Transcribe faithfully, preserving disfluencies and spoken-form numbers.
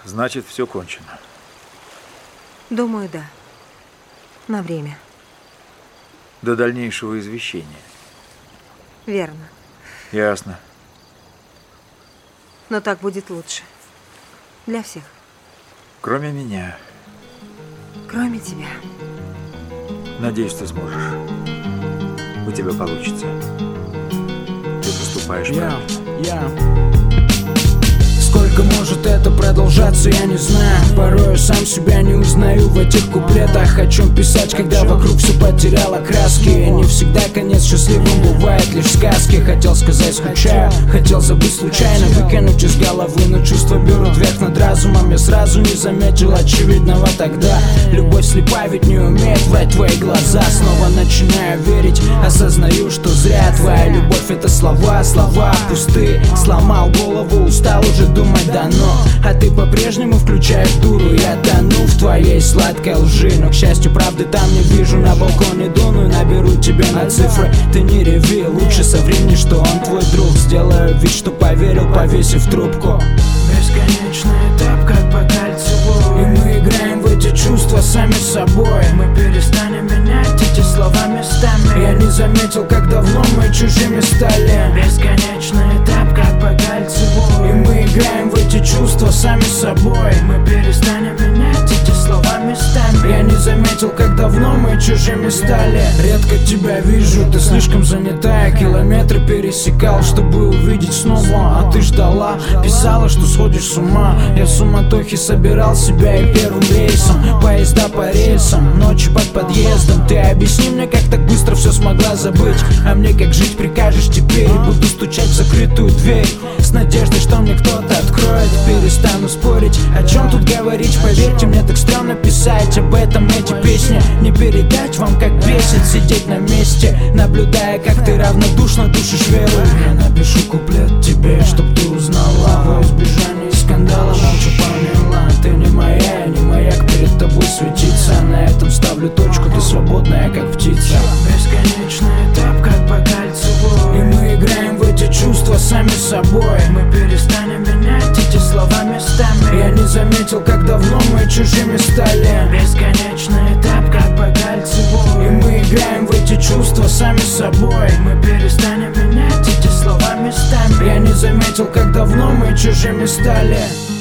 Значит, все кончено. Думаю, да. На время. До дальнейшего извещения. Верно. Ясно. Но так будет лучше. Для всех. Кроме меня. Кроме тебя. Надеюсь, ты сможешь. У тебя получится. Ты поступаешь правильно. Я, я. Сколько может это продолжаться, я не знаю. Порой я сам себя не узнаю в этих куплетах. О чем писать, когда вокруг все потеряло краски. Не всегда конец счастливым бывает лишь в сказке. Хотел сказать скучаю, хотел забыть случайно, выкинуть из головы, но чувства берут верх над разумом. Я сразу не заметил очевидного тогда. Любовь слепа, ведь не умеет врать твои глаза. Снова начинаю верить, осознаю, что зря. Твоя любовь — это слова, слова пустые. Сломал голову, устал уже думать дано. А ты по-прежнему включаешь дуру. Я тону в твоей сладкой лжи, но, к счастью, правды там не вижу. На балконе дуну, наберу тебе на цифры. Ты не реви, лучше соври мне, что он твой друг. Сделаю вид, что поверил, повесив трубку. Бесконечный этап, как по кольцевой, и мы играем в эти чувства сами собой. Мы перестанем менять эти слова местами. Я не заметил, как давно мы чужими стали. Бесконечный этап, как по кольцевой, и мы играем в эти чувства сами собой. Мы перестанем менять эти слова местами. Я не заметил, как давно мы чужими стали. Редко тебя вижу, ты слишком занятая. Километры пересекал, чтобы увидеть снова. А ты ждала, писала, что сходишь с ума. Я в суматохе собирал себя и первым рейсом. Поезда по рельсам, ночи под подъездом. Ты объясни мне, как так быстро все смогла забыть. А мне как жить прикажешь теперь? Буду стучать в закрытую дверь с надеждой, что мне кто-то откроет. Перестану спорить, о чем тут говорить. Поверьте, мне так стрёмно писать об этом эти песни. Не передать вам, как бесит сидеть на месте, наблюдая, как ты равнодушно душишь веру. Я напишу куплет тебе, чтоб ты узнала. Во избежание скандала молча поняла. Ты не моя, не маяк перед тобой светиться. На этом ставлю точку, ты свободная, как птица. Бесконечный этап, как по кольцевой, и мы играем в эти чувства сами собой. Мы перестанем менять эти слова местами. Я не заметил, как давно мы чужими стали. Бесконечный этап, как по кольцевой, и мы играем в эти чувства сами собой. Мы перестанем менять эти слова местами. Я не заметил, как давно мы чужими стали.